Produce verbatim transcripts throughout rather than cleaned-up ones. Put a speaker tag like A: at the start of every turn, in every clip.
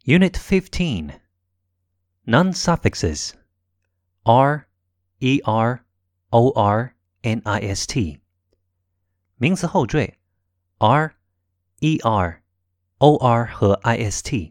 A: Unit fifteen. Non-suffixes. R, er, or, nist. 名词后缀 r, er, or 和 ist.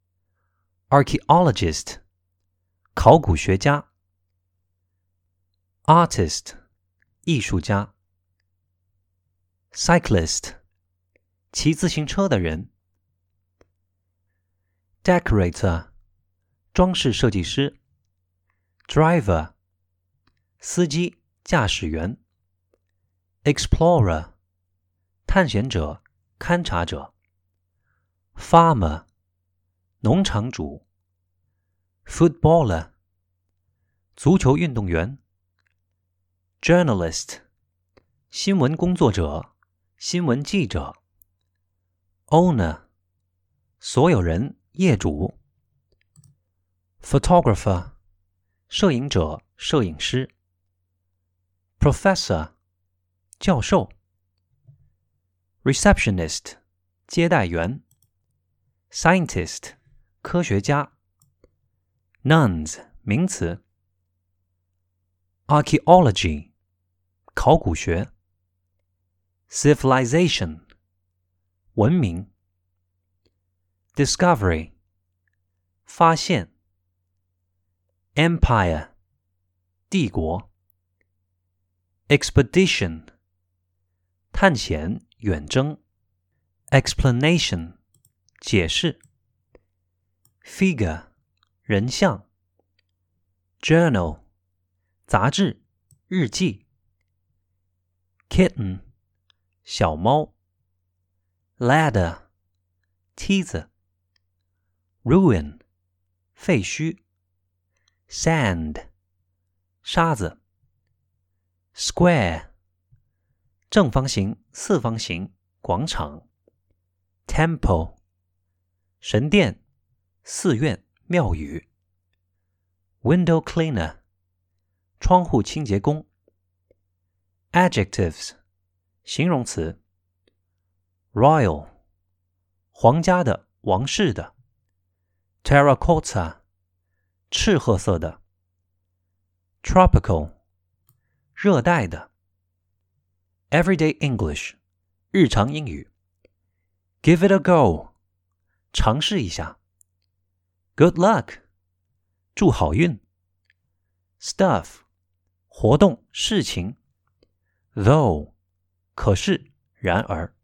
A: Archaeologist, 考古学家。Artist, 艺术家。Cyclist, 骑自行车的人。Decorator, 装饰设计师。Driver, 司机、驾驶员。Explorer, 探险者、勘察者。Farmer, 农场主。Footballer, 足球运动员。Journalist, 新闻工作者、新闻记者。Owner, 所有人、业主。Photographer, 摄影者、摄影师。Professor, 教授。Receptionist, 接待员。Scientist, 科学家。Nuns, 名词。Archaeology, 考古学。Civilization, 文明。Discovery, 发现。Empire, 帝国。Expedition, 探险、远征。Explanation, 解释。Figure, 人像。Journal, 杂志、日记。Kitten, 小猫。Ladder, 梯子。Ruin, 废墟。Sand, 沙子。Square, 正方形、四方形、广场。Temple, 神殿、寺院、庙宇。Window cleaner, 窗户清洁工。Adjectives, 形容词。Royal, 皇家的、王室的。Terracotta, 赤褐色的。Tropical, 热带的。Everyday English, 日常英语。Give it a go, 尝试一下。Good luck, 祝好运。Stuff, 活动、事情。Though, 可是、然而。